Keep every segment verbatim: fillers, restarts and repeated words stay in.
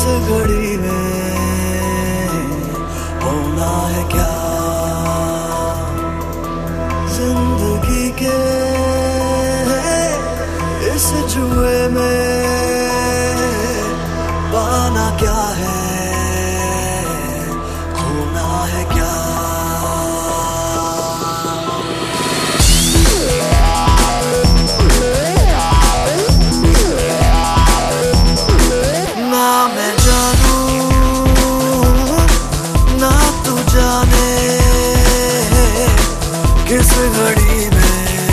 किस घड़ी में होना है क्या, जिंदगी के इस जुए में पाना क्या है, होना है क्या। ना मैं जानूं ना तू जाने किस घड़ी में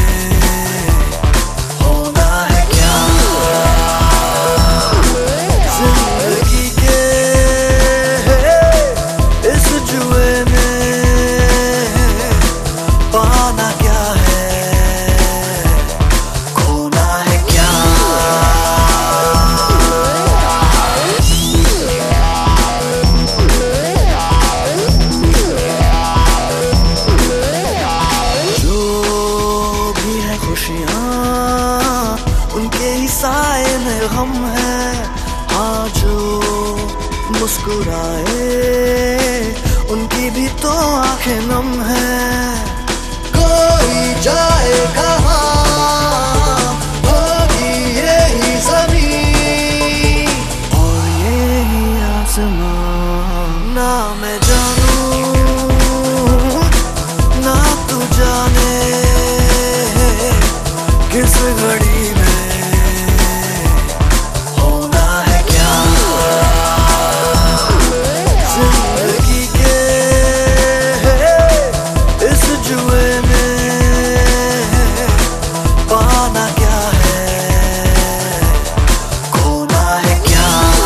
उनके ही साए में हम है, हाँ जो मुस्कुराए उनकी भी तो आंखें नम है। कोई जाए कहाँ होगी यही ज़मीन और यही आसमान। ना मैं जानूं ना तू जाने किस घड़ी में होना है क्या, जिंदगी के इस जुए में पाना क्या है, खोना है क्या।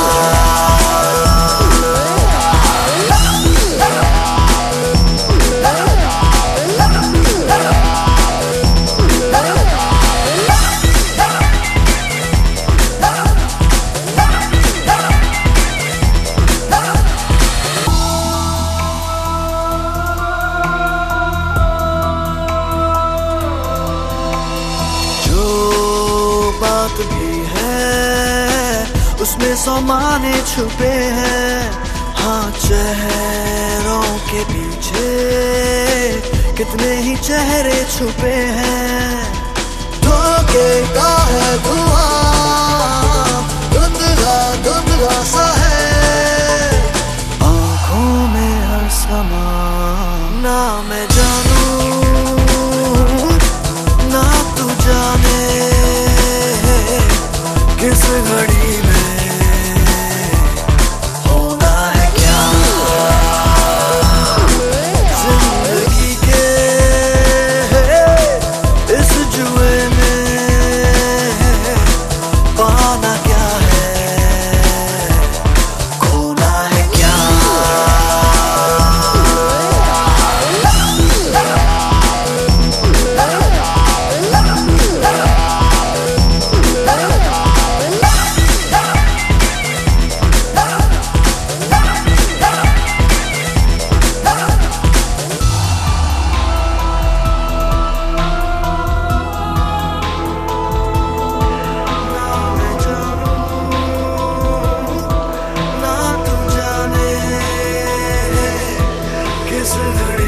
बात भी है उसमें सौ माने छुपे हैं, हाँ चेहरों के पीछे कितने ही चेहरे छुपे हैं। धोखे का है धुआं धुंधला धुंधला सा है आँखों में हर समा। ना मैं जानूं ना तू जाने किस घड़ी में होना है क्या, जिंदगी के इस जुए में पाना क्या है, खोना है क्या। Is it